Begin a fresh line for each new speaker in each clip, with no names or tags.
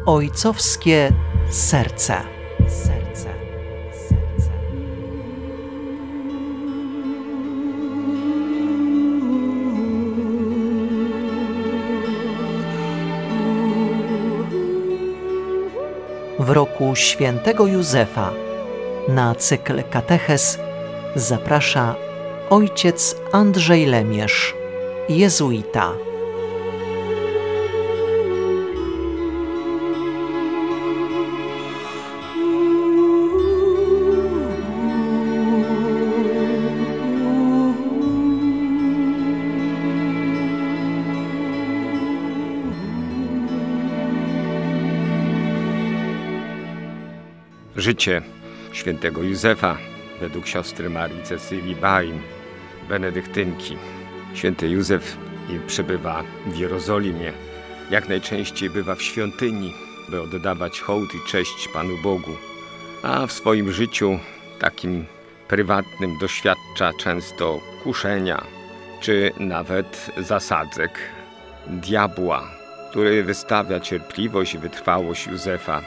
Ojcowskie serce. W roku świętego Józefa na cykl Kateches zaprasza ojciec Andrzej Lemierz, jezuita.
Życie świętego Józefa według siostry Marii Cecylii Baim, benedyktynki. Święty Józef przebywa w Jerozolimie. Jak najczęściej bywa w świątyni, by oddawać hołd i cześć Panu Bogu. A w swoim życiu takim prywatnym doświadcza często kuszenia, czy nawet zasadzek diabła, który wystawia cierpliwość i wytrwałość Józefa.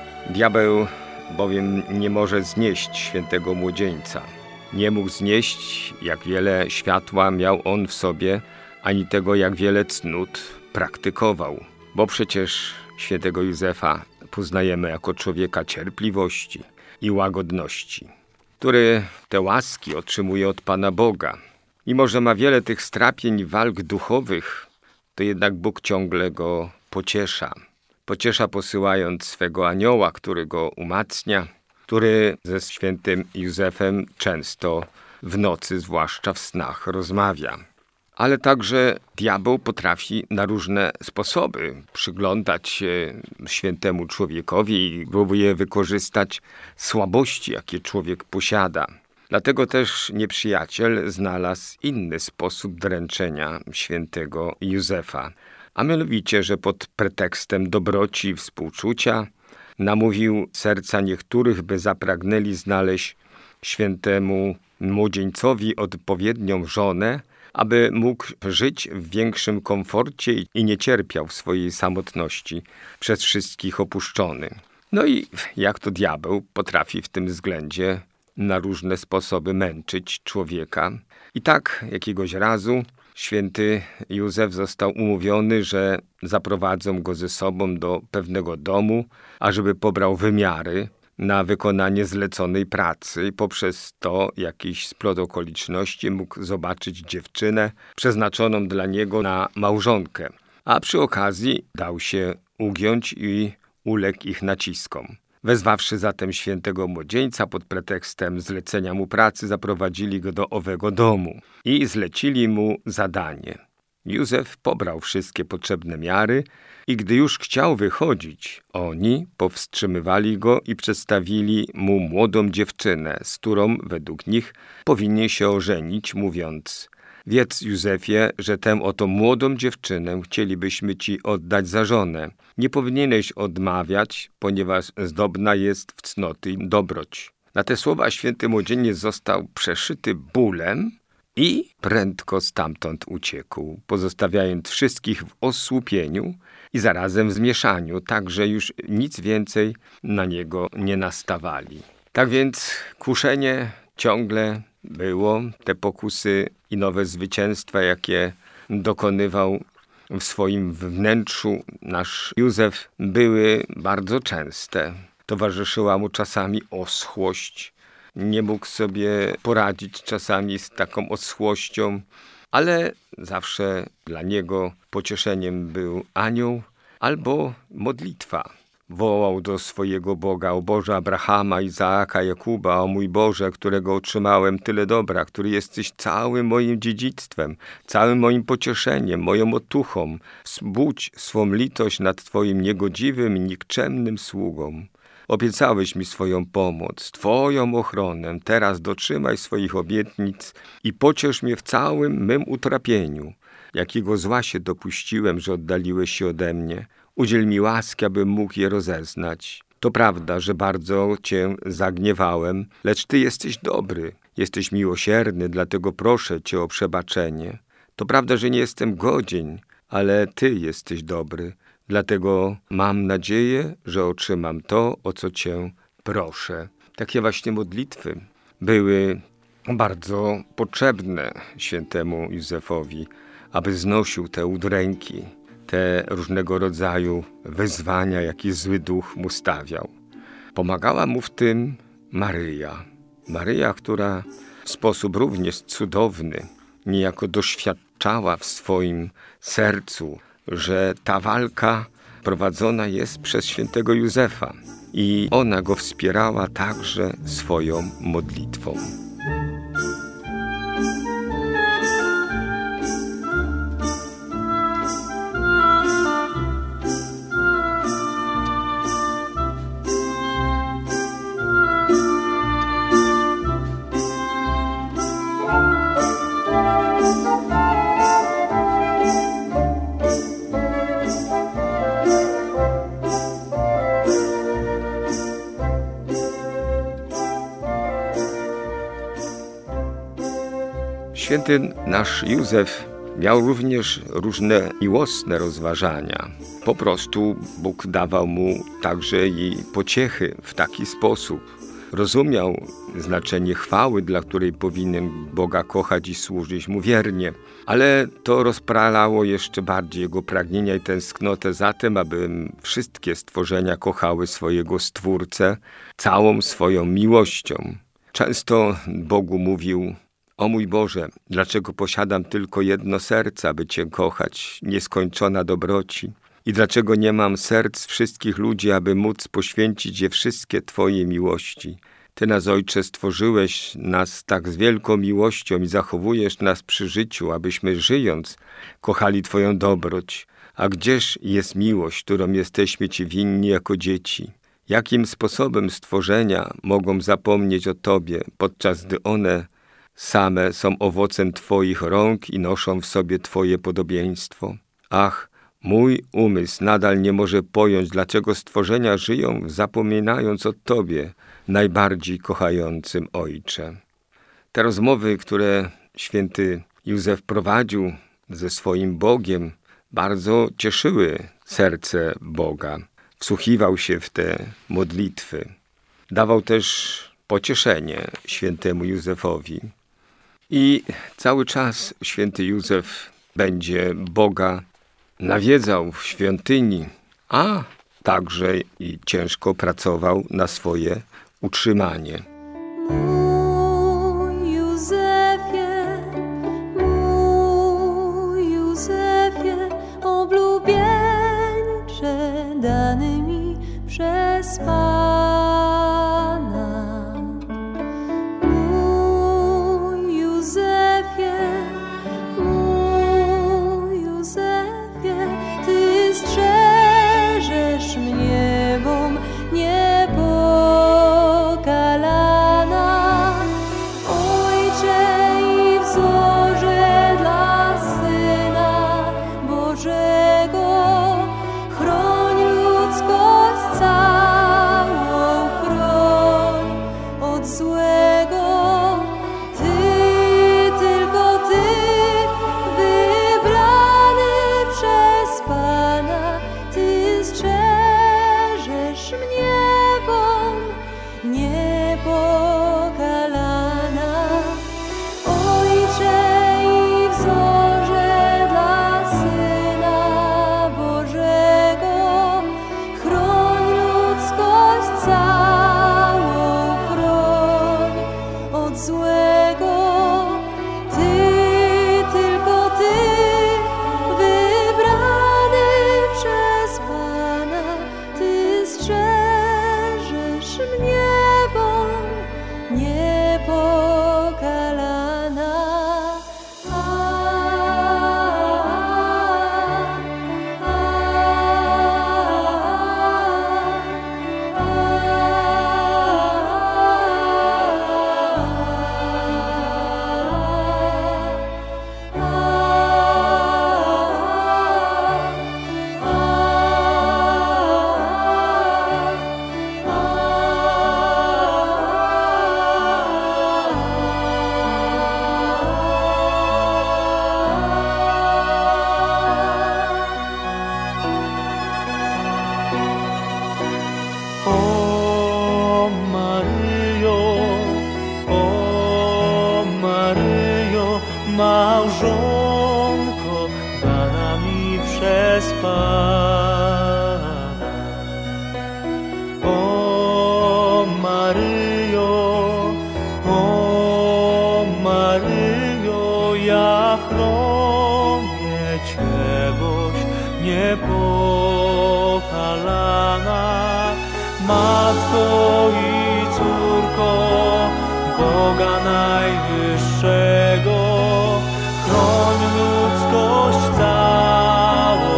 Diabeł bowiem nie może znieść świętego młodzieńca. Nie mógł znieść, jak wiele światła miał on w sobie, ani tego, jak wiele cnót praktykował. Bo przecież świętego Józefa poznajemy jako człowieka cierpliwości i łagodności, który te łaski otrzymuje od Pana Boga. Mimo że ma wiele tych strapień i walk duchowych, to jednak Bóg ciągle go pociesza. Pociesza posyłając swego anioła, który go umacnia, który ze świętym Józefem często w nocy, zwłaszcza w snach, rozmawia. Ale także diabeł potrafi na różne sposoby przyglądać się świętemu człowiekowi i próbuje wykorzystać słabości, jakie człowiek posiada. Dlatego też nieprzyjaciel znalazł inny sposób dręczenia świętego Józefa. A mianowicie, że pod pretekstem dobroci i współczucia namówił serca niektórych, by zapragnęli znaleźć świętemu młodzieńcowi odpowiednią żonę, aby mógł żyć w większym komforcie i nie cierpiał w swojej samotności, przez wszystkich opuszczony. No i jak to diabeł potrafi w tym względzie na różne sposoby męczyć człowieka. I tak jakiegoś razu święty Józef został umówiony, że zaprowadzą go ze sobą do pewnego domu, ażeby pobrał wymiary na wykonanie zleconej pracy i poprzez to jakiś splot okoliczności mógł zobaczyć dziewczynę przeznaczoną dla niego na małżonkę. A przy okazji dał się ugiąć i uległ ich naciskom. Wezwawszy zatem świętego młodzieńca pod pretekstem zlecenia mu pracy, zaprowadzili go do owego domu i zlecili mu zadanie. Józef pobrał wszystkie potrzebne miary i gdy już chciał wychodzić, oni powstrzymywali go i przedstawili mu młodą dziewczynę, z którą według nich powinien się ożenić, mówiąc: wiedz, Józefie, że tę oto młodą dziewczynę chcielibyśmy ci oddać za żonę. Nie powinieneś odmawiać, ponieważ zdobna jest w cnoty i dobroć. Na te słowa święty młodzieniec został przeszyty bólem i prędko stamtąd uciekł, pozostawiając wszystkich w osłupieniu i zarazem w zmieszaniu, tak że już nic więcej na niego nie nastawali. Tak więc kuszenie ciągle było, te pokusy i nowe zwycięstwa, jakie dokonywał w swoim wnętrzu nasz Józef, były bardzo częste. Towarzyszyła mu czasami oschłość. Nie mógł sobie poradzić czasami z taką oschłością, ale zawsze dla niego pocieszeniem był anioł albo modlitwa. Wołał do swojego Boga: o Boże Abrahama, Izaaka, Jakuba, o mój Boże, którego otrzymałem tyle dobra, który jesteś całym moim dziedzictwem, całym moim pocieszeniem, moją otuchą. Wzbudź swą litość nad Twoim niegodziwym i nikczemnym sługą. Obiecałeś mi swoją pomoc, Twoją ochronę. Teraz dotrzymaj swoich obietnic i pociesz mnie w całym mym utrapieniu. Jakiego zła się dopuściłem, że oddaliłeś się ode mnie. Udziel mi łaski, abym mógł je rozeznać. To prawda, że bardzo Cię zagniewałem, lecz Ty jesteś dobry, jesteś miłosierny, dlatego proszę Cię o przebaczenie. To prawda, że nie jestem godzien, ale Ty jesteś dobry. Dlatego mam nadzieję, że otrzymam to, o co Cię proszę. Takie właśnie modlitwy były bardzo potrzebne świętemu Józefowi, aby znosił te udręki, te różnego rodzaju wyzwania, jakie zły duch mu stawiał. Pomagała mu w tym Maryja. Maryja, która w sposób również cudowny niejako doświadczała w swoim sercu, że ta walka prowadzona jest przez świętego Józefa i ona go wspierała także swoją modlitwą. Święty nasz Józef miał również różne miłosne rozważania. Po prostu Bóg dawał mu także i pociechy w taki sposób. Rozumiał znaczenie chwały, dla której powinien Boga kochać i służyć Mu wiernie. Ale to rozpralało jeszcze bardziej jego pragnienia i tęsknotę za tym, aby wszystkie stworzenia kochały swojego Stwórcę całą swoją miłością. Często Bogu mówił: o mój Boże, dlaczego posiadam tylko jedno serce, aby Cię kochać, nieskończona dobroci? I dlaczego nie mam serc wszystkich ludzi, aby móc poświęcić je wszystkie Twojej miłości? Ty nas, Ojcze, stworzyłeś nas tak z wielką miłością i zachowujesz nas przy życiu, abyśmy żyjąc kochali Twoją dobroć. A gdzież jest miłość, którą jesteśmy Ci winni jako dzieci? Jakim sposobem stworzenia mogą zapomnieć o Tobie, podczas gdy one same są owocem Twoich rąk i noszą w sobie Twoje podobieństwo? Ach, mój umysł nadal nie może pojąć, dlaczego stworzenia żyją, zapominając o Tobie, najbardziej kochającym Ojcze. Te rozmowy, które święty Józef prowadził ze swoim Bogiem, bardzo cieszyły serce Boga. Wsłuchiwał się w te modlitwy. Dawał też pocieszenie świętemu Józefowi. I cały czas święty Józef będzie Boga nawiedzał w świątyni, a także i ciężko pracował na swoje utrzymanie.
Mój Józefie, oblubieńcze dany mi przez Pana. Mój Józefie, Ty strzeżesz mnie, bom niepokalana. Ojcze i wzorze dla Syna Bożego, chroń ludzkość całą.
O Maryjo, ja chronię Cię, boś niepokalana, Matko i Córko Boga Najwyższego, chroń ludzkość całą,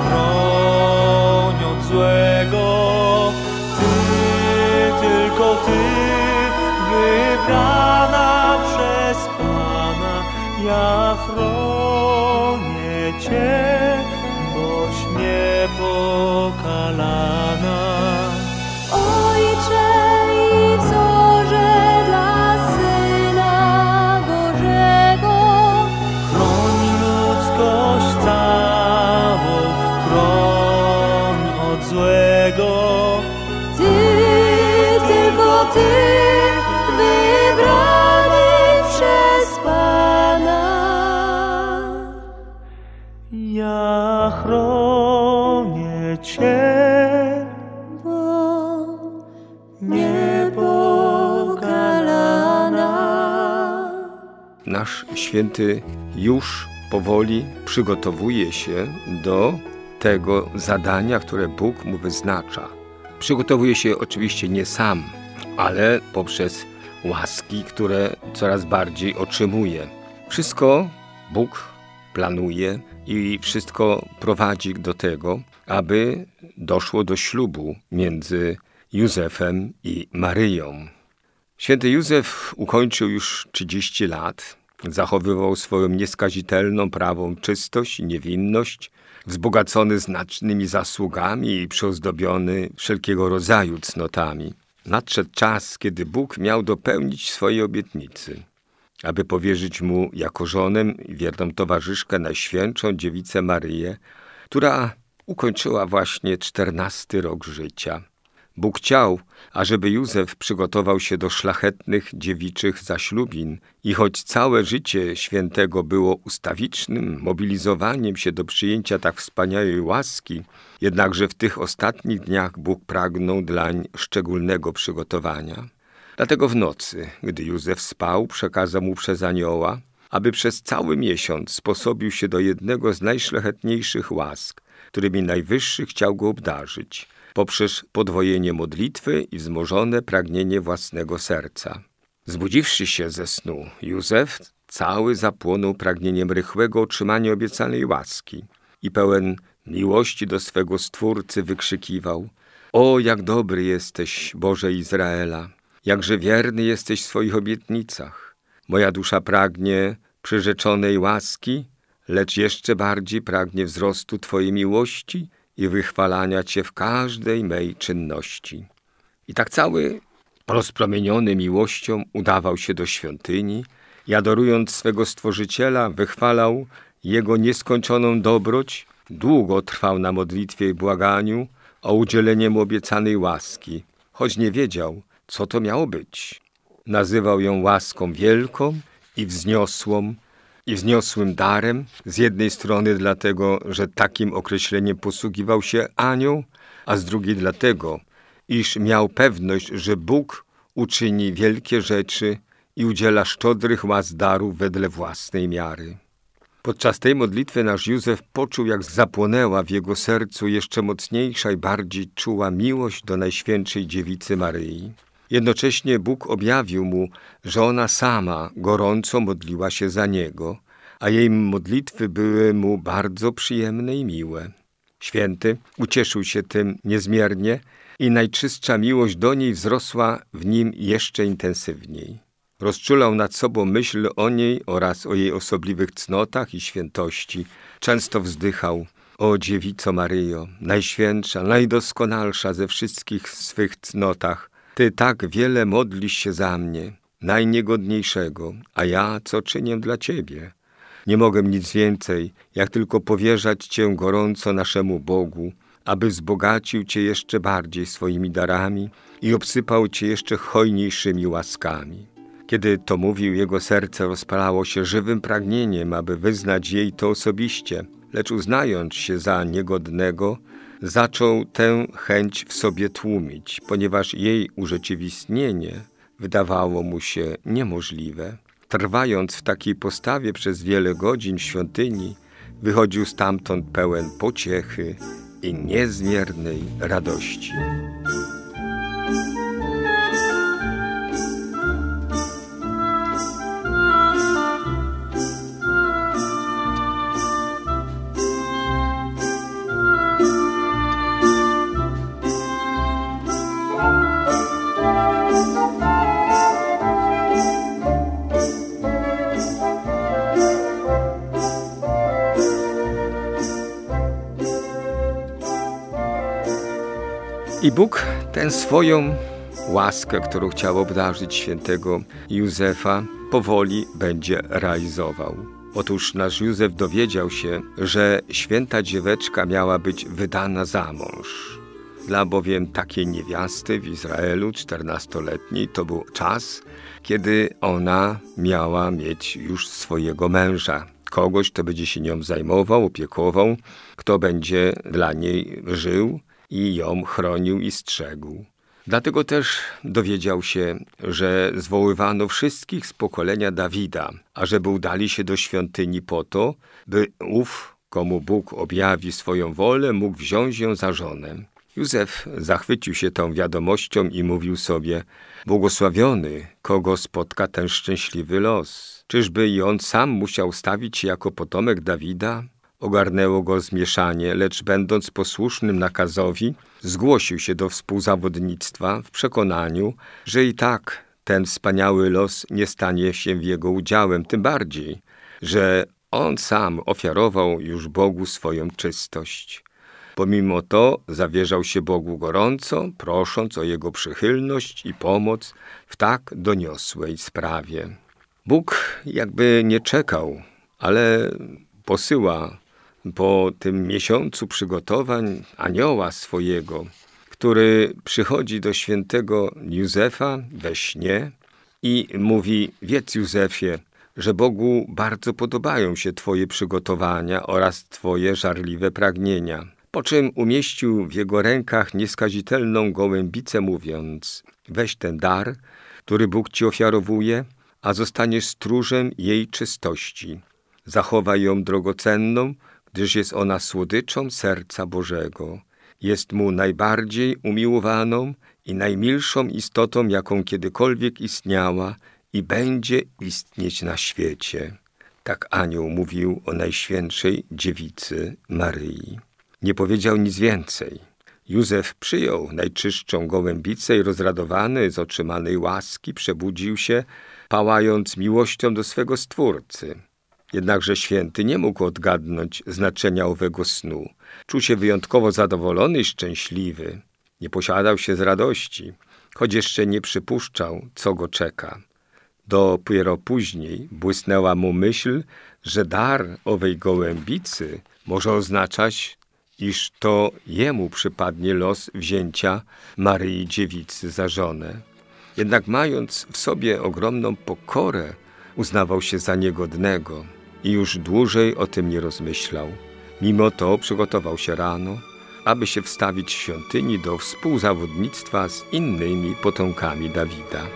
chroń od złego. Ty, tylko Ty, wybrana przez Pana, ja chronię Cię, boś niepokalana.
Ojcze i wzorze dla Syna Bożego,
Chroń ludzkość całą, chroń od złego.
Ty, tylko Ty, wybrany przez Pana.
Ja chronię Cię,
Bo niepokalana.
Nasz święty już powoli przygotowuje się do tego zadania, które Bóg mu wyznacza. Przygotowuje się oczywiście nie sam, ale poprzez łaski, które coraz bardziej otrzymuje. Wszystko Bóg planuje i wszystko prowadzi do tego, aby doszło do ślubu między Józefem i Maryją. Święty Józef ukończył już 30 lat, zachowywał swoją nieskazitelną prawą czystość i niewinność, wzbogacony znacznymi zasługami i przyozdobiony wszelkiego rodzaju cnotami. Nadszedł czas, kiedy Bóg miał dopełnić swojej obietnicy, aby powierzyć mu jako żonę i wierną towarzyszkę Najświętszą Dziewicę Maryję, która ukończyła właśnie 14 rok życia. Bóg chciał, ażeby Józef przygotował się do szlachetnych dziewiczych zaślubin i choć całe życie świętego było ustawicznym mobilizowaniem się do przyjęcia tak wspaniałej łaski, jednakże w tych ostatnich dniach Bóg pragnął dlań szczególnego przygotowania. Dlatego w nocy, gdy Józef spał, przekazał mu przez anioła, aby przez cały miesiąc sposobił się do jednego z najszlachetniejszych łask, którymi Najwyższy chciał go obdarzyć, poprzez podwojenie modlitwy i wzmożone pragnienie własnego serca. Zbudziwszy się ze snu, Józef cały zapłonął pragnieniem rychłego otrzymania obiecanej łaski i pełen miłości do swego Stwórcy wykrzykiwał: O, jak dobry jesteś, Boże Izraela! Jakże wierny jesteś w swoich obietnicach. Moja dusza pragnie przyrzeczonej łaski, lecz jeszcze bardziej pragnie wzrostu Twojej miłości i wychwalania Cię w każdej mej czynności. I tak cały rozpromieniony miłością udawał się do świątyni i adorując swego Stworzyciela wychwalał Jego nieskończoną dobroć, długo trwał na modlitwie i błaganiu o udzielenie mu obiecanej łaski, choć nie wiedział, co to miało być. Nazywał ją łaską wielką i wzniosłym darem, z jednej strony dlatego, że takim określeniem posługiwał się anioł, a z drugiej dlatego, iż miał pewność, że Bóg uczyni wielkie rzeczy i udziela szczodrych łask darów wedle własnej miary. Podczas tej modlitwy nasz Józef poczuł, jak zapłonęła w jego sercu jeszcze mocniejsza i bardziej czuła miłość do Najświętszej Dziewicy Maryi. Jednocześnie Bóg objawił mu, że ona sama gorąco modliła się za niego, a jej modlitwy były mu bardzo przyjemne i miłe. Święty ucieszył się tym niezmiernie i najczystsza miłość do niej wzrosła w nim jeszcze intensywniej. Rozczulał nad sobą myśl o niej oraz o jej osobliwych cnotach i świętości. Często wzdychał: O Dziewico Maryjo, Najświętsza, najdoskonalsza ze wszystkich swych cnotach, Ty tak wiele modlisz się za mnie, najniegodniejszego, a ja co czynię dla Ciebie? Nie mogę nic więcej, jak tylko powierzać Cię gorąco naszemu Bogu, aby wzbogacił Cię jeszcze bardziej swoimi darami i obsypał Cię jeszcze hojniejszymi łaskami. Kiedy to mówił, jego serce rozpalało się żywym pragnieniem, aby wyznać jej to osobiście, lecz uznając się za niegodnego, zaczął tę chęć w sobie tłumić, ponieważ jej urzeczywistnienie wydawało mu się niemożliwe. Trwając w takiej postawie przez wiele godzin w świątyni, wychodził stamtąd pełen pociechy i niezmiernej radości. I Bóg tę swoją łaskę, którą chciał obdarzyć świętego Józefa, powoli będzie realizował. Otóż nasz Józef dowiedział się, że święta dzieweczka miała być wydana za mąż. Dla bowiem takiej niewiasty w Izraelu 14-letniej to był czas, kiedy ona miała mieć już swojego męża. Kogoś, kto będzie się nią zajmował, opiekował, kto będzie dla niej żył i ją chronił i strzegł. Dlatego też dowiedział się, że zwoływano wszystkich z pokolenia Dawida, ażeby udali się do świątyni po to, by ów, komu Bóg objawi swoją wolę, mógł wziąć ją za żonę. Józef zachwycił się tą wiadomością i mówił sobie: błogosławiony, kogo spotka ten szczęśliwy los. Czyżby i on sam musiał stawić się jako potomek Dawida? Ogarnęło go zmieszanie, lecz będąc posłusznym nakazowi, zgłosił się do współzawodnictwa w przekonaniu, że i tak ten wspaniały los nie stanie się jego udziałem, tym bardziej, że on sam ofiarował już Bogu swoją czystość. Pomimo to zawierzał się Bogu gorąco, prosząc o jego przychylność i pomoc w tak doniosłej sprawie. Bóg jakby nie czekał, ale posyła po tym miesiącu przygotowań anioła swojego, który przychodzi do świętego Józefa we śnie i mówi: wiedz, Józefie, że Bogu bardzo podobają się twoje przygotowania oraz twoje żarliwe pragnienia. Po czym umieścił w jego rękach nieskazitelną gołębicę, mówiąc: weź ten dar, który Bóg ci ofiarowuje, a zostaniesz stróżem jej czystości. Zachowaj ją drogocenną, gdyż jest ona słodyczą serca Bożego. Jest mu najbardziej umiłowaną i najmilszą istotą, jaką kiedykolwiek istniała i będzie istnieć na świecie. Tak anioł mówił o Najświętszej Dziewicy Maryi. Nie powiedział nic więcej. Józef przyjął najczystszą gołębicę i rozradowany z otrzymanej łaski przebudził się, pałając miłością do swego Stwórcy. Jednakże święty nie mógł odgadnąć znaczenia owego snu. Czuł się wyjątkowo zadowolony i szczęśliwy. Nie posiadał się z radości, choć jeszcze nie przypuszczał, co go czeka. Dopiero później błysnęła mu myśl, że dar owej gołębicy może oznaczać, iż to jemu przypadnie los wzięcia Maryi Dziewicy za żonę. Jednak mając w sobie ogromną pokorę, uznawał się za niegodnego i już dłużej o tym nie rozmyślał. Mimo to przygotował się rano, aby się wstawić w świątyni do współzawodnictwa z innymi potomkami Dawida.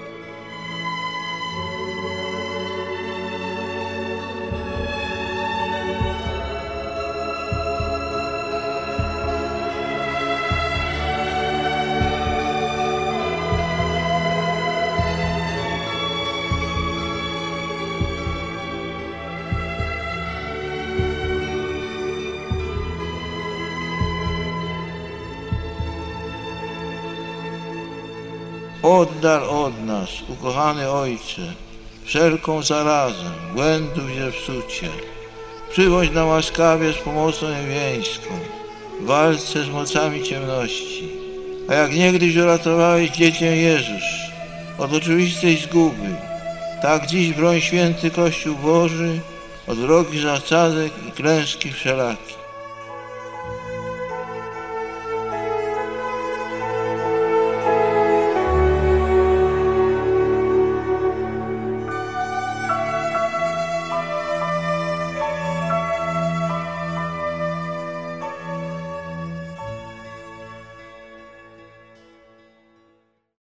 Oddal od nas, ukochany Ojcze, wszelką zarazę, błędów i zepsucie. Przybądź nam łaskawie z pomocą niebiańską w walce z mocami ciemności. A jak niegdyś uratowałeś dziecię Jezus od oczywistej zguby, tak dziś broń święty Kościół Boży od wrogich zasadzek i klęski wszelakich.